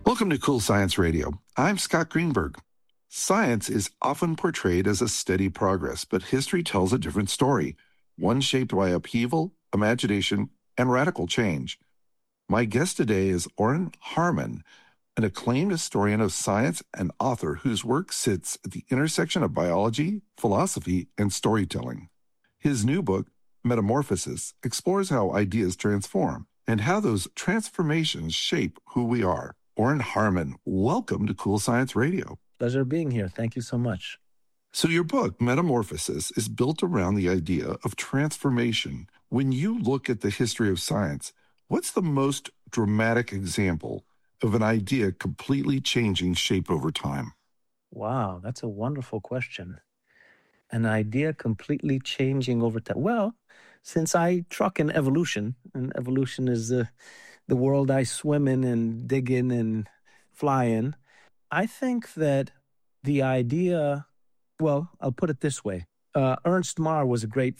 Welcome to Cool Science Radio. I'm Scott Greenberg. Science is often portrayed as a steady progress, but history tells a different story, one shaped by upheaval, imagination, and radical change. My guest today is Oren Harman, an acclaimed historian of science and author whose work sits at the intersection of biology, philosophy, and storytelling. His new book, Metamorphosis, explores how ideas transform and how those transformations shape who we are. Oren Harman, welcome to Cool Science Radio. Pleasure being here. Thank you so much. So your book, Metamorphosis, is built around the idea of transformation. When you look at the history of science, what's the most dramatic example of an idea completely changing shape over time? Wow, that's a wonderful question. An idea completely changing over time. Well, since I truck in evolution, and evolution is the world I swim in and dig in and fly in, I think that the idea, well, I'll put it this way. Ernst Mayr was a great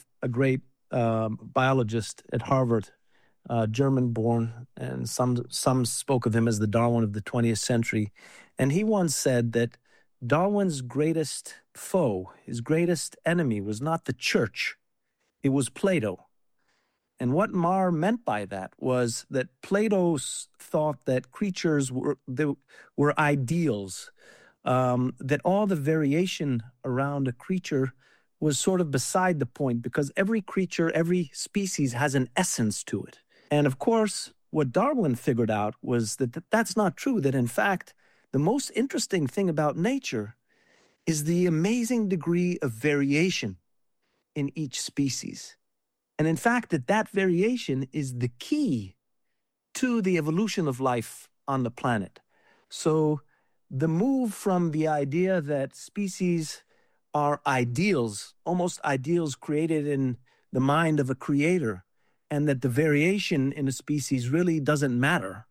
biologist at Harvard, German-born, and some spoke of him as the Darwin of the 20th century. And he once said that Darwin's greatest foe, his greatest enemy, was not the church, it was Plato. And what Mayr meant by that was that Plato thought that creatures were ideals, that all the variation around a creature was sort of beside the point because every creature, every species has an essence to it. And of course, what Darwin figured out was that that's not true, that in fact, the most interesting thing about nature is the amazing degree of variation in each species. And in fact, that variation is the key to the evolution of life on the planet. So the move from the idea that species are ideals, almost ideals created in the mind of a creator, and that the variation in a species really doesn't matter,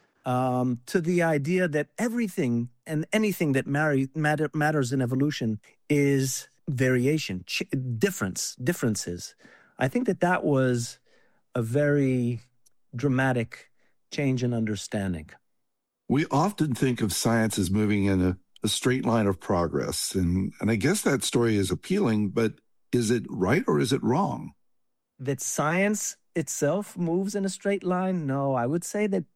to the idea that everything and anything that matters in evolution is variation, differences. I think that was a very dramatic change in understanding. We often think of science as moving in a straight line of progress, and I guess that story is appealing, but is it right or is it wrong? That science itself moves in a straight line? No, I would say that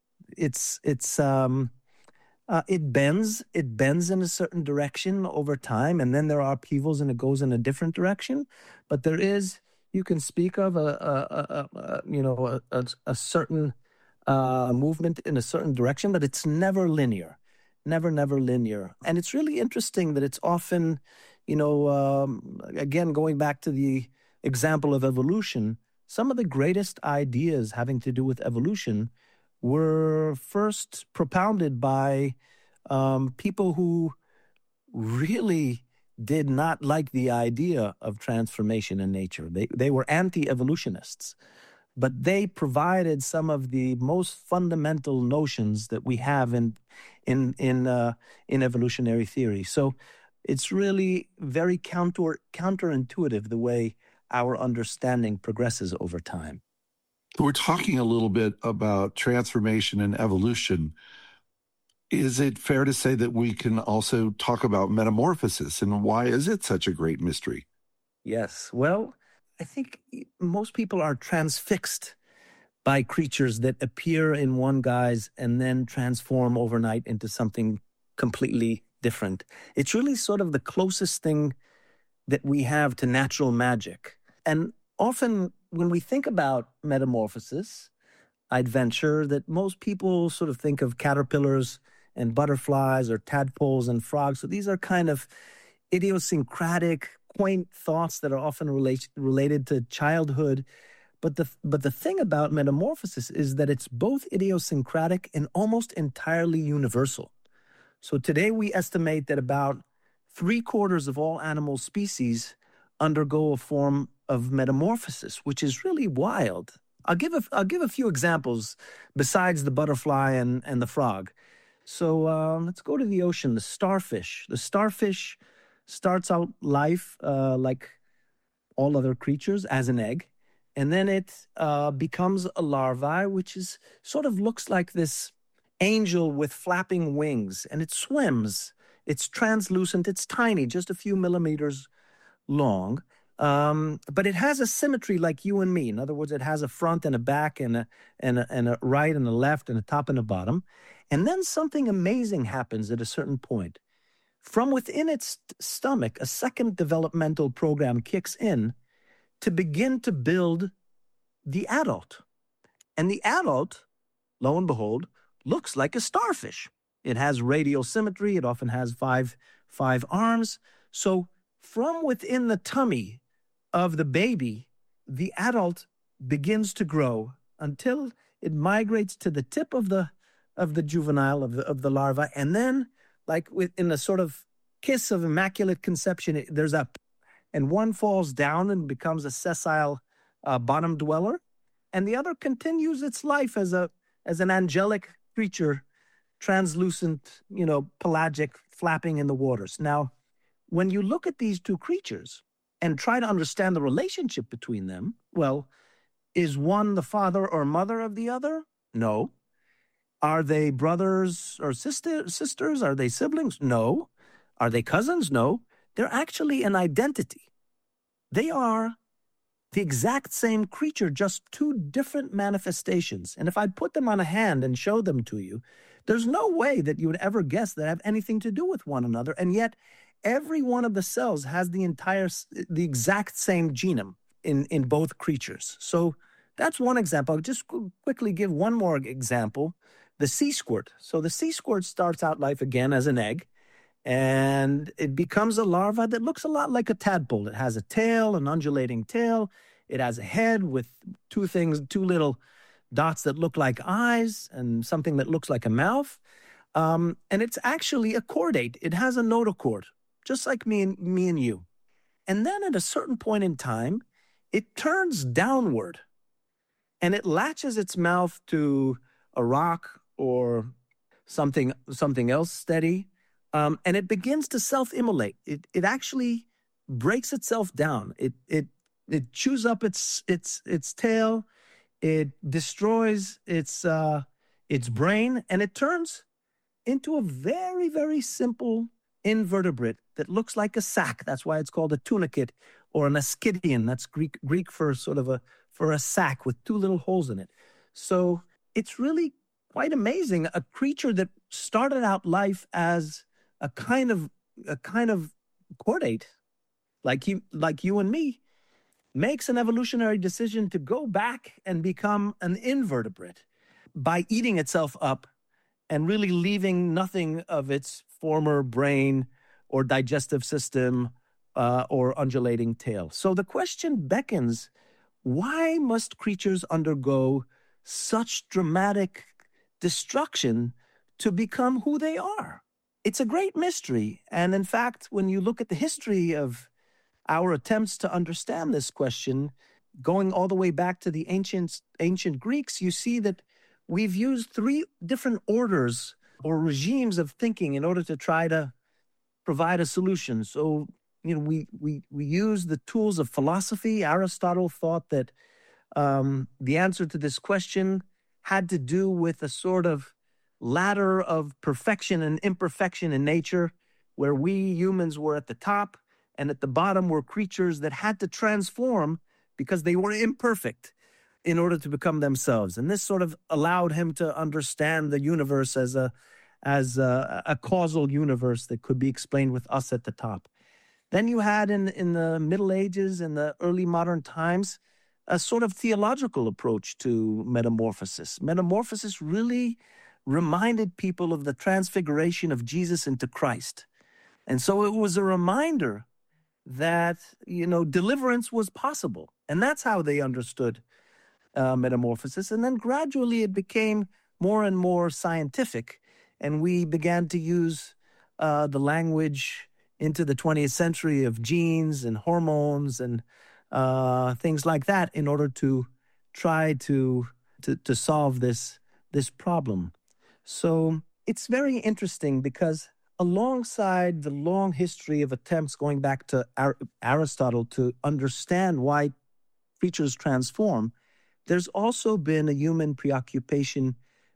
it bends in a certain direction over time, and then there are upheavals and it goes in a different direction. But there is, you can speak of a certain movement in a certain direction, but it's never linear, never linear. And it's really interesting that it's often, again, going back to the example of evolution, some of the greatest ideas having to do with evolution were first propounded by people who really did not like the idea of transformation in nature. They were anti-evolutionists, but they provided some of the most fundamental notions that we have in evolutionary theory. So it's really very counterintuitive the way our understanding progresses over time. We're talking a little bit about transformation and evolution. Is it fair to say that we can also talk about metamorphosis, and why is it such a great mystery? Yes. Well, I think most people are transfixed by creatures that appear in one guise and then transform overnight into something completely different. It's really sort of the closest thing that we have to natural magic. And often when we think about metamorphosis, I'd venture that most people sort of think of caterpillars and butterflies or tadpoles and frogs. So these are kind of idiosyncratic, quaint thoughts that are often related to childhood. But the thing about metamorphosis is that it's both idiosyncratic and almost entirely universal. So today we estimate that about 3/4 of all animal species undergo a form of metamorphosis, which is really wild. I'll give a few examples besides the butterfly and the frog. So let's go to the ocean. The starfish. The starfish starts out life like all other creatures as an egg, and then it becomes a larvae, which is sort of looks like this angel with flapping wings, and it swims. It's translucent. It's tiny, just a few millimeters long. But it has a symmetry like you and me. In other words, it has a front and a back and a right and a left and a top and a bottom. And then something amazing happens at a certain point. From within its stomach, a second developmental program kicks in to begin to build the adult. And the adult, lo and behold, looks like a starfish. It has radial symmetry. It often has five arms. So from within the tummy of the baby, the adult begins to grow until it migrates to the tip of the juvenile, of the larva, and then, like in a sort of kiss of immaculate conception, and one falls down and becomes a sessile bottom dweller, and the other continues its life as an angelic creature, translucent, pelagic, flapping in the waters. Now, when you look at these two creatures and try to understand the relationship between them, well, is one the father or mother of the other? No. Are they brothers or sisters? Are they siblings? No. Are they cousins? No. They're actually an identity. They are the exact same creature, just two different manifestations. And if I put them on a hand and show them to you, there's no way that you would ever guess that have anything to do with one another. And yet, every one of the cells has the exact same genome in both creatures. So that's one example. I'll just quickly give one more example. The sea squirt. So the sea squirt starts out life again as an egg, and it becomes a larva that looks a lot like a tadpole. It has a tail, an undulating tail. It has a head with two little dots that look like eyes and something that looks like a mouth. And it's actually a chordate. It has a notochord, just like me and you. And then at a certain point in time, it turns downward and it latches its mouth to a rock or something else steady, and it begins to self-immolate. It actually breaks itself down. It chews up its tail. It destroys its brain, and it turns into a very, very simple invertebrate that looks like a sack. That's why it's called a tunicate or an ascidian. That's Greek for a sack with two little holes in it. So it's really quite amazing. A creature that started out life as a kind of chordate, like you and me, makes an evolutionary decision to go back and become an invertebrate by eating itself up and really leaving nothing of its former brain or digestive system or undulating tail. So the question beckons, why must creatures undergo such dramatic destruction to become who they are? It's a great mystery. And in fact, when you look at the history of our attempts to understand this question, going all the way back to the ancient Greeks, you see that we've used three different orders or regimes of thinking in order to try to provide a solution. So, we use the tools of philosophy. Aristotle thought that the answer to this question had to do with a sort of ladder of perfection and imperfection in nature, where we humans were at the top, and at the bottom were creatures that had to transform because they were imperfect in order to become themselves. And this sort of allowed him to understand the universe as a causal universe that could be explained with us at the top. Then you had in the Middle Ages and the early modern times a sort of theological approach to metamorphosis. Metamorphosis really reminded people of the transfiguration of Jesus into Christ. And so it was a reminder that, deliverance was possible. And that's how they understood metamorphosis. And then gradually it became more and more scientific. And we began to use the language into the 20th century of genes and hormones and things like that in order to try to solve this problem. So it's very interesting because alongside the long history of attempts going back to Aristotle to understand why creatures transform, there's also been a human preoccupation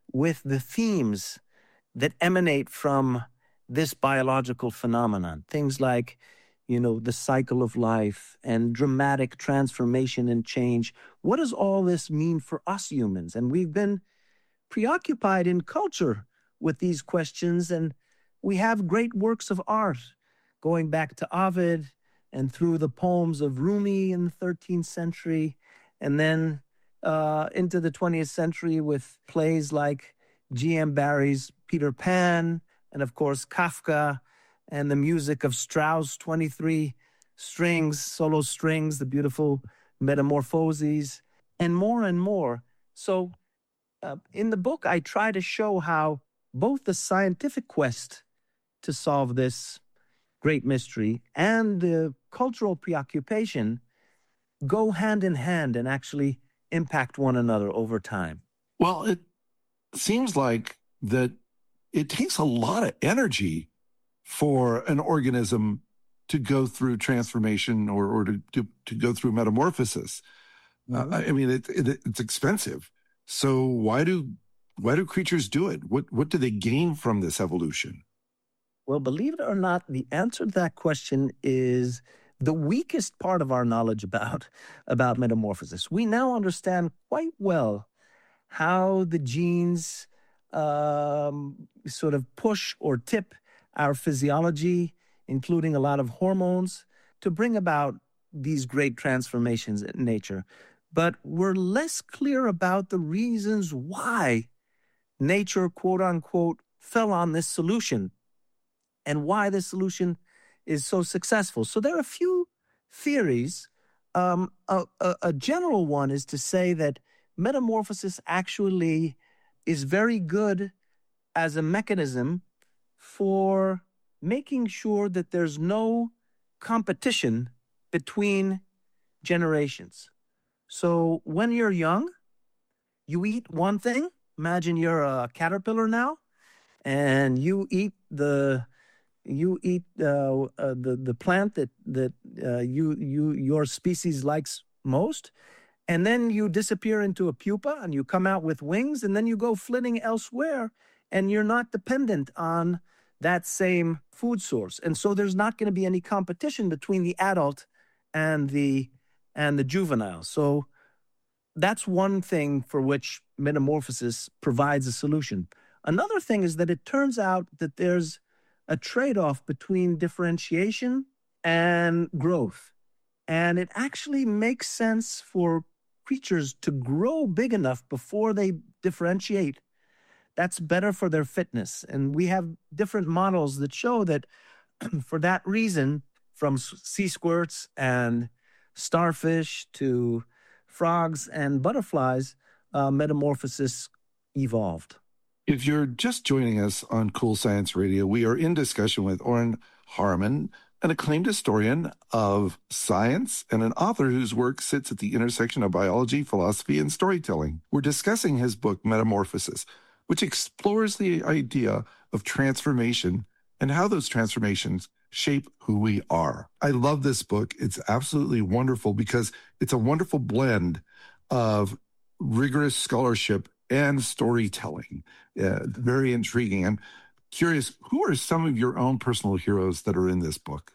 with the themes that emanate from this biological phenomenon. Things like, the cycle of life and dramatic transformation and change. What does all this mean for us humans? And we've been preoccupied in culture with these questions, and we have great works of art going back to Ovid and through the poems of Rumi in the 13th century, and then into the 20th century with plays like G.M. Barrie's Peter Pan, and of course Kafka, and the music of Strauss' 23 strings, solo strings, the beautiful Metamorphoses, and more and more. So in the book, I try to show how both the scientific quest to solve this great mystery and the cultural preoccupation go hand in hand and actually impact one another over time. Well, it seems like that it takes a lot of energy for an organism to go through transformation or to go through metamorphosis. Mm-hmm. I mean, it's expensive. So why do creatures do it? What do they gain from this evolution? Well, believe it or not, the answer to that question is the weakest part of our knowledge about metamorphosis. We now understand quite well how the genes sort of push or tip our physiology, including a lot of hormones, to bring about these great transformations in nature. But we're less clear about the reasons why nature, quote unquote, fell on this solution and why this solution is so successful. So there are a few theories. A general one is to say that metamorphosis actually is very good as a mechanism for making sure that there's no competition between generations. So when you're young, you eat one thing. Imagine you're a caterpillar now, and you eat the plant that your species likes most, and then you disappear into a pupa and you come out with wings, and then you go flitting elsewhere, and you're not dependent on that same food source. And so there's not going to be any competition between the adult and the juvenile. So that's one thing for which metamorphosis provides a solution. Another thing is that it turns out that there's a trade-off between differentiation and growth. And it actually makes sense for creatures to grow big enough before they differentiate. That's better for their fitness. And we have different models that show that for that reason, from sea squirts and starfish to frogs and butterflies, metamorphosis evolved. If you're just joining us on Cool Science Radio, we are in discussion with Oren Harman, an acclaimed historian of science and an author whose work sits at the intersection of biology, philosophy, and storytelling. We're discussing his book, Metamorphosis, which explores the idea of transformation and how those transformations shape who we are. I love this book. It's absolutely wonderful because it's a wonderful blend of rigorous scholarship and storytelling. Very intriguing. I'm curious, who are some of your own personal heroes that are in this book?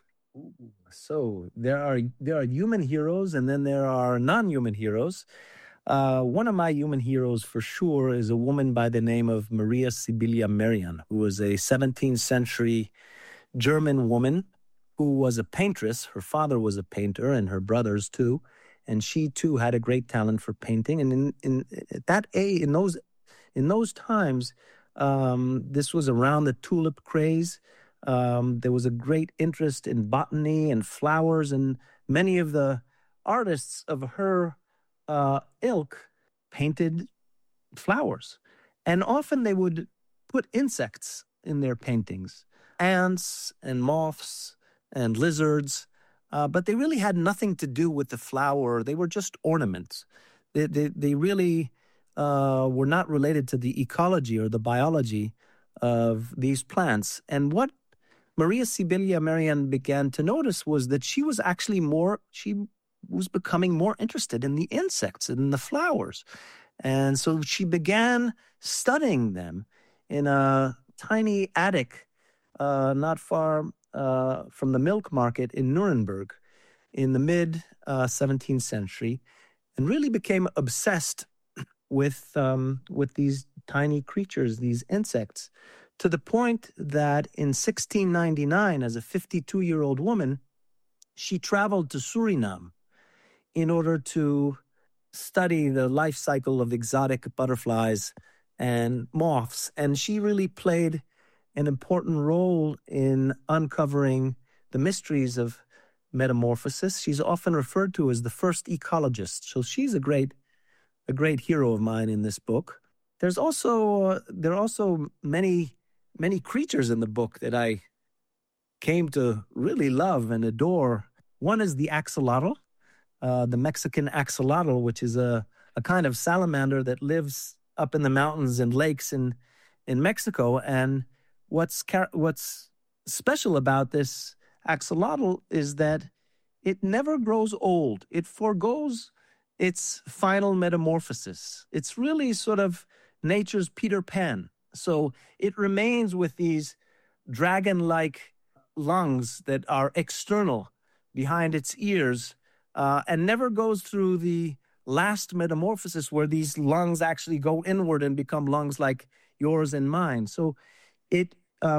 So there are human heroes, and then there are non-human heroes. One of my human heroes for sure is a woman by the name of Maria Sibylla Merian, who was a 17th century German woman who was a paintress. Her father was a painter and her brothers too. And she too had a great talent for painting. And in that age, in those times, this was around the tulip craze. There was a great interest in botany and flowers, and many of the artists of her ilk painted flowers. And often they would put insects in their paintings, ants and moths and lizards, but they really had nothing to do with the flower. They were just ornaments. They really were not related to the ecology or the biology of these plants. And what Maria Sibylla Merian began to notice was that she was actually becoming more interested in the insects and the flowers. And so she began studying them in a tiny attic not far from the milk market in Nuremberg in the mid 17th century, and really became obsessed with these tiny creatures, these insects, to the point that in 1699, as a 52-year-old woman, she traveled to Suriname in order to study the life cycle of exotic butterflies and moths. And she really played an important role in uncovering the mysteries of metamorphosis. She's often referred to as the first ecologist. So she's a great hero of mine in this book. There are also many creatures in the book that I came to really love and adore. One is the axolotl, the Mexican axolotl, which is a kind of salamander that lives up in the mountains and lakes in Mexico. And what's special about this axolotl is that it never grows old. It forgoes its final metamorphosis. It's really sort of nature's Peter Pan. So it remains with these dragon-like lungs that are external behind its ears, and never goes through the last metamorphosis where these lungs actually go inward and become lungs like yours and mine. So it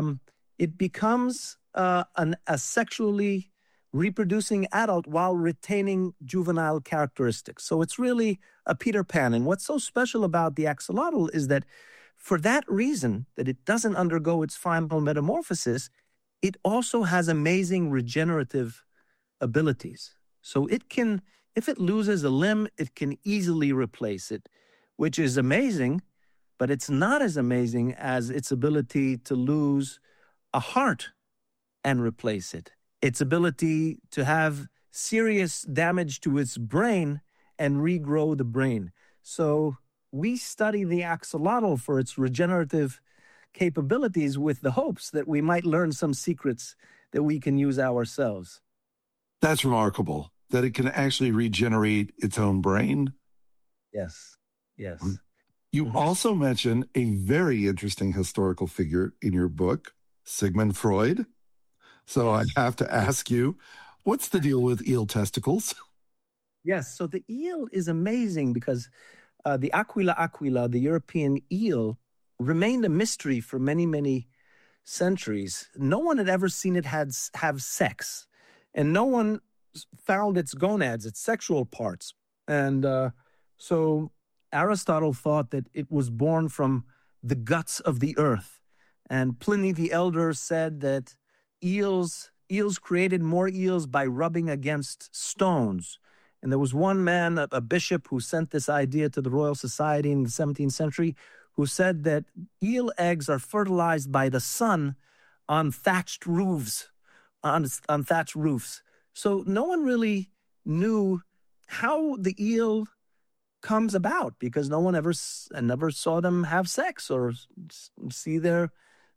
becomes a sexually reproducing adult while retaining juvenile characteristics. So it's really a Peter Pan. And what's so special about the axolotl is that for that reason, that it doesn't undergo its final metamorphosis, it also has amazing regenerative abilities. So it can, if it loses a limb, it can easily replace it, which is amazing, but it's not as amazing as its ability to lose a heart and replace it. Its ability to have serious damage to its brain and regrow the brain. So we study the axolotl for its regenerative capabilities with the hopes that we might learn some secrets that we can use ourselves. That's remarkable, that it can actually regenerate its own brain. Yes. You also mention a very interesting historical figure in your book, Sigmund Freud. So I'd have to ask you, what's the deal with eel testicles? Yes, so the eel is amazing because the aquila, the European eel, remained a mystery for many, many centuries. No one had ever seen it have sex, and no one found its gonads, its sexual parts. And so Aristotle thought that it was born from the guts of the earth. And Pliny the Elder said that eels created more eels by rubbing against stones. And there was one man, a bishop, who sent this idea to the Royal Society in the 17th century, who said that eel eggs are fertilized by the sun on thatched roofs, on thatched roofs. So no one really knew how the eel comes about, because no one ever saw them have sex or see their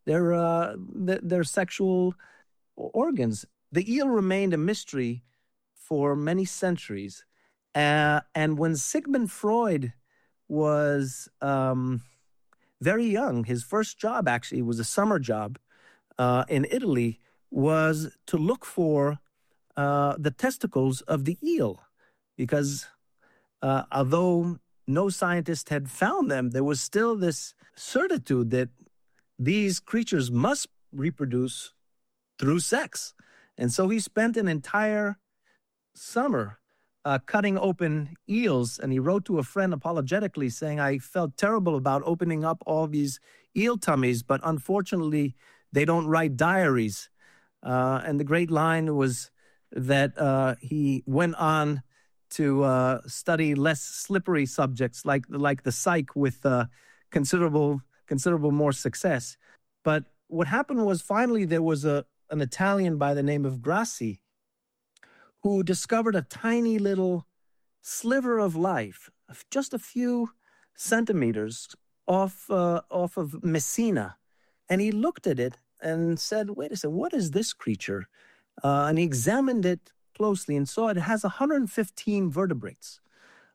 sexual organs. The eel remained a mystery for many centuries. And when Sigmund Freud was very young, his first job actually was a summer job in Italy, was to look for the testicles of the eel, because although no scientist had found them, there was still this certitude that these creatures must reproduce through sex. And so he spent an entire summer cutting open eels, and he wrote to a friend apologetically saying, I felt terrible about opening up all these eel tummies, but unfortunately they don't write diaries. And the great line was that he went on to study less slippery subjects like the psych with considerable more success. But what happened was finally there was an Italian by the name of Grassi who discovered a tiny little sliver of life, just a few centimeters off of Messina. And he looked at it and said, wait a second, what is this creature? And he examined it closely and saw it has 115 vertebrates.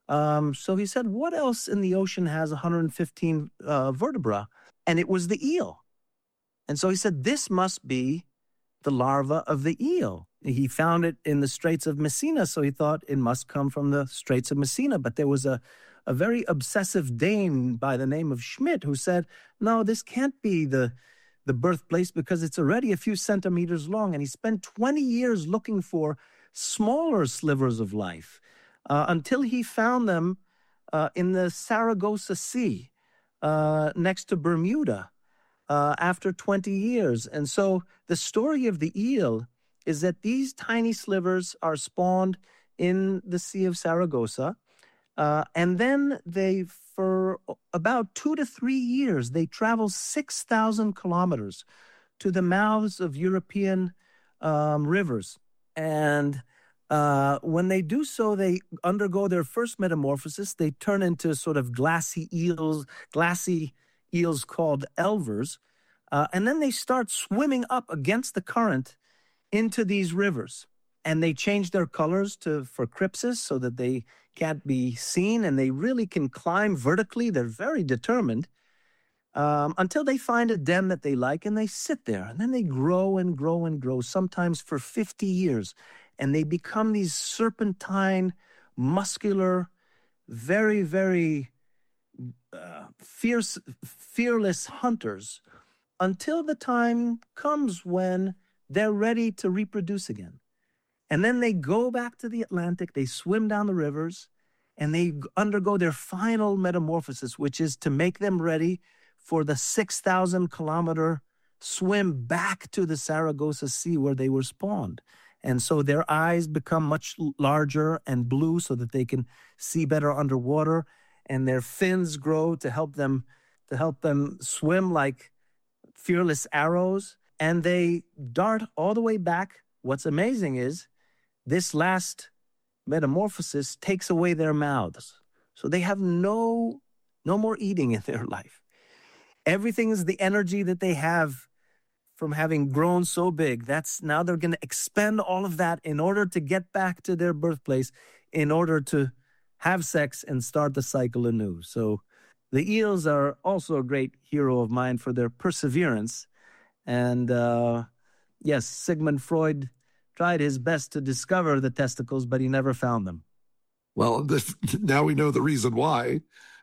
So he said, what else in the ocean has 115 vertebra? And it was the eel. And so he said, this must be the larva of the eel. He found it in the Straits of Messina, so he thought it must come from the Straits of Messina. But there was a very obsessive Dane by the name of Schmidt who said, no, this can't be the birthplace because it's already a few centimeters long. And he spent 20 years looking for smaller slivers of life until he found them in the Saragossa Sea next to Bermuda. After 20 years. And so the story of the eel is that these tiny slivers are spawned in the Sea of Saragossa. And then they, for about 2 to 3 years, they travel 6,000 kilometers to the mouths of European rivers. And when they do so, they undergo their first metamorphosis. They turn into sort of glassy eels called elvers, and then they start swimming up against the current into these rivers. And they change their colors for crypsis so that they can't be seen, and they really can climb vertically. They're very determined until they find a den that they like, and they sit there. And then they grow and grow and grow, sometimes for 50 years. And they become these serpentine, muscular, very, very fearless hunters until the time comes when they're ready to reproduce again. And then they go back to the Atlantic, they swim down the rivers, and they undergo their final metamorphosis, which is to make them ready for the 6,000 kilometer swim back to the Saragossa Sea where they were spawned. And so their eyes become much larger and blue so that they can see better underwater, and their fins grow to help them swim like fearless arrows, and they dart all the way back. What's amazing is this last metamorphosis takes away their mouths. So they have no more eating in their life. Everything is the energy that they have from having grown so big. Now they're going to expend all of that in order to get back to their birthplace, in order to have sex and start the cycle anew. So the eels are also a great hero of mine for their perseverance. And yes, Sigmund Freud tried his best to discover the testicles, but he never found them. Well, now we know the reason why.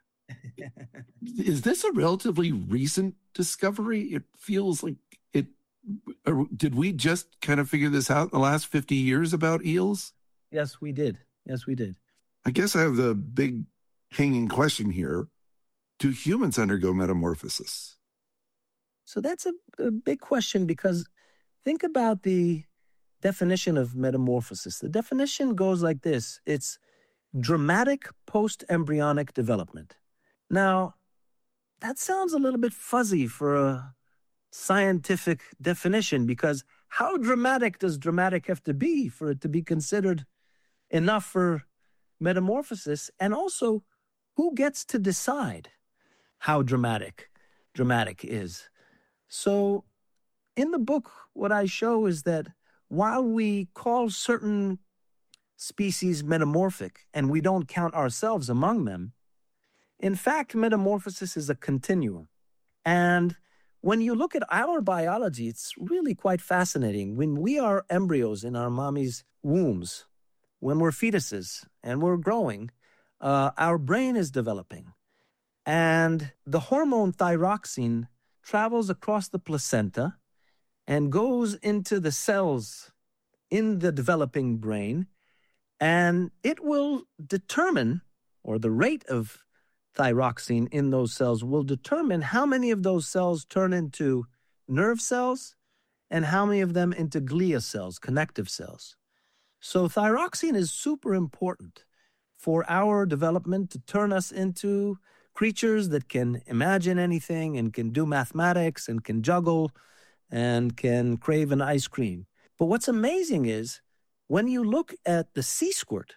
Is this a relatively recent discovery? It feels like it. Did we just kind of figure this out in the last 50 years about eels? Yes, we did. I guess I have the big hanging question here. Do humans undergo metamorphosis? So that's a big question, because think about the definition of metamorphosis. The definition goes like this. It's dramatic post-embryonic development. Now, that sounds a little bit fuzzy for a scientific definition, because how dramatic does dramatic have to be for it to be considered enough for metamorphosis? And also, who gets to decide how dramatic is? So in the book, what I show is that while we call certain species metamorphic and we don't count ourselves among them, in fact, metamorphosis is a continuum. And when you look at our biology, it's really quite fascinating. When we are embryos in our mommy's wombs, when we're fetuses and we're growing, our brain is developing. And the hormone thyroxine travels across the placenta and goes into the cells in the developing brain, and it will determine, or the rate of thyroxine in those cells will determine how many of those cells turn into nerve cells and how many of them into glia cells, connective cells. So thyroxine is super important for our development, to turn us into creatures that can imagine anything and can do mathematics and can juggle and can crave an ice cream. But what's amazing is when you look at the sea squirt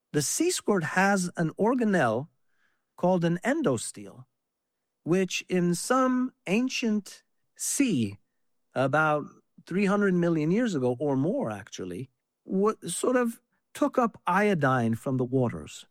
has an organelle called an endostele, which in some ancient sea about 300 million years ago or more actually, sort of took up iodine from the waters.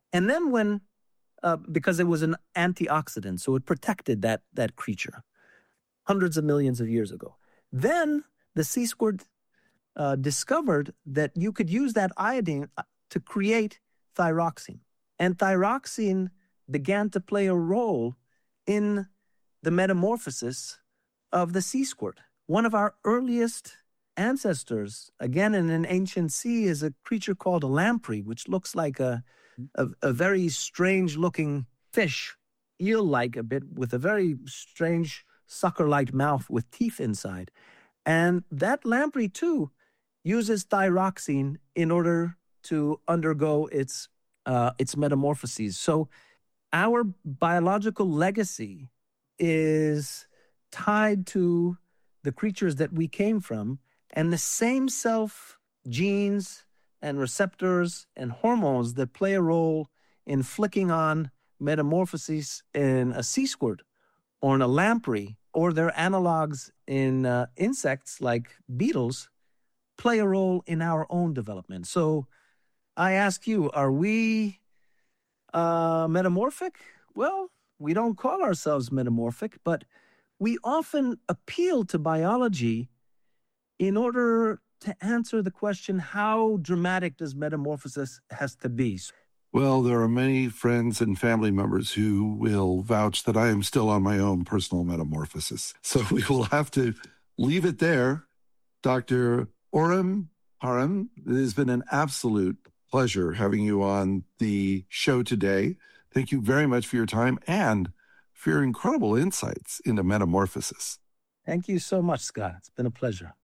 And then because it was an antioxidant, so it protected that creature hundreds of millions of years ago. Then the sea squirt discovered that you could use that iodine to create thyroxine. And thyroxine began to play a role in the metamorphosis of the sea squirt. One of our earliest ancestors, again in an ancient sea, is a creature called a lamprey, which looks like a very strange-looking fish, eel-like a bit, with a very strange sucker-like mouth with teeth inside. And that lamprey, too, uses thyroxine in order to undergo its metamorphoses. So our biological legacy is tied to the creatures that we came from, and the same genes and receptors and hormones that play a role in flicking on metamorphoses in a sea squirt or in a lamprey or their analogs in insects like beetles play a role in our own development. So I ask you, are we metamorphic? Well, we don't call ourselves metamorphic, but we often appeal to biology in order to answer the question, how dramatic does metamorphosis has to be? Well, there are many friends and family members who will vouch that I am still on my own personal metamorphosis. So we will have to leave it there. Dr. Oren Haram, it has been an absolute pleasure having you on the show today. Thank you very much for your time and for your incredible insights into metamorphosis. Thank you so much, Scott. It's been a pleasure.